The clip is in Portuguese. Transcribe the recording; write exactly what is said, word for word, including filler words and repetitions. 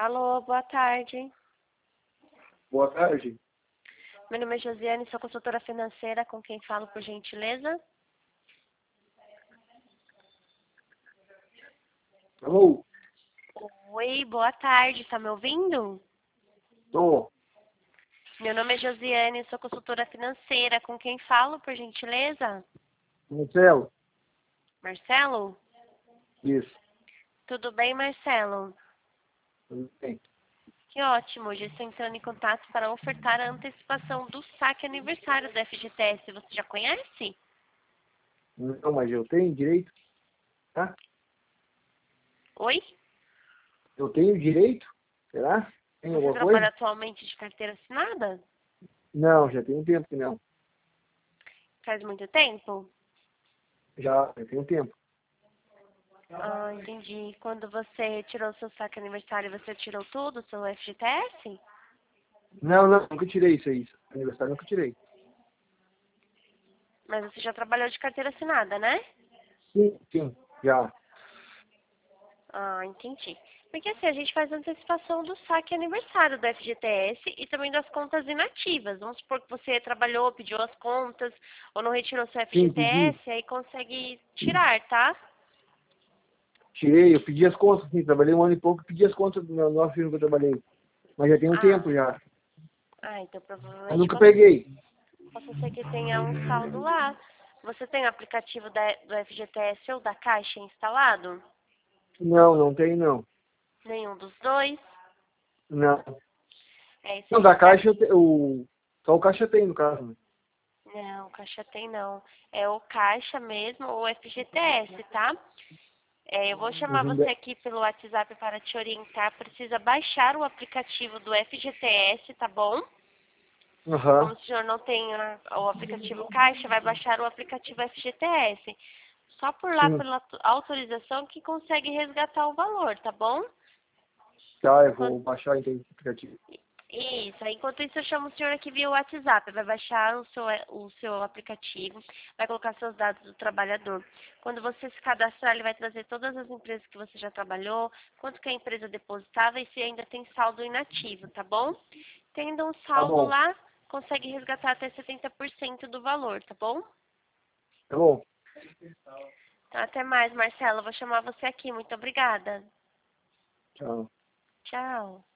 Alô, boa tarde. Boa tarde. Meu nome é Josiane, sou consultora financeira, com quem falo, por gentileza? Alô? Oi, boa tarde, tá me ouvindo? Tô. Meu nome é Josiane, sou consultora financeira, com quem falo, por gentileza? Marcelo? Marcelo? Isso. Tudo bem, Marcelo? Tudo bem. Que ótimo, hoje estou entrando em contato para ofertar a antecipação do saque aniversário do F G T S. Você já conhece? Não, mas eu tenho direito, tá? Oi? Eu tenho direito? Será? Tem Você alguma trabalha coisa? atualmente de carteira assinada? Não, já tem um tempo que não. Faz muito tempo? Já, já tem um tempo. Ah, entendi. Quando você retirou o seu saque aniversário, você tirou tudo, o seu F G T S? Não, não, nunca tirei isso aí. Aniversário nunca tirei. Mas você já trabalhou de carteira assinada, né? Sim, sim, já. Ah, entendi. Porque assim, a gente faz antecipação do saque aniversário do F G T S e também das contas inativas. Vamos supor que você trabalhou, pediu as contas ou não retirou seu Sim, pedi. F G T S, aí consegue tirar, tá? Tirei, eu pedi as contas, sim. Trabalhei um ano e pouco e pedi as contas do meu nosso filho que eu trabalhei. Mas já tem um Ah, tempo já. ah então Eu provavelmente nunca possa, peguei. possa ser que tenha um saldo lá. Você tem o aplicativo da, do F G T S ou da Caixa instalado? Não, não tem não. Nenhum dos dois? Não. É isso Não, aí. da Vai... caixa, eu te- o... só o caixa tem, no caso. Né? Não, Caixa tem não. É o Caixa mesmo ou F G T S, tá? É, eu vou chamar Uhum. você aqui pelo WhatsApp para te orientar. Precisa baixar o aplicativo do F G T S, tá bom? Como Aham. o senhor não tem a- o aplicativo Caixa, vai baixar o aplicativo F G T S. Só por lá, Sim. pela tu- autorização, que consegue resgatar o valor, tá bom? Tá, eu Enquanto, vou baixar então esse aplicativo. isso, aí, enquanto isso eu chamo o senhor aqui via WhatsApp. Vai baixar o seu, o seu aplicativo, vai colocar seus dados do trabalhador. Quando você se cadastrar, ele vai trazer todas as empresas que você já trabalhou, quanto que a empresa depositava e se ainda tem saldo inativo, tá bom? Tendo um Tá saldo bom. lá, consegue resgatar até setenta por cento do valor, tá bom? Tá bom. Então, até mais, Marcelo. Eu vou chamar você aqui. Muito obrigada. Tchau. Tchau.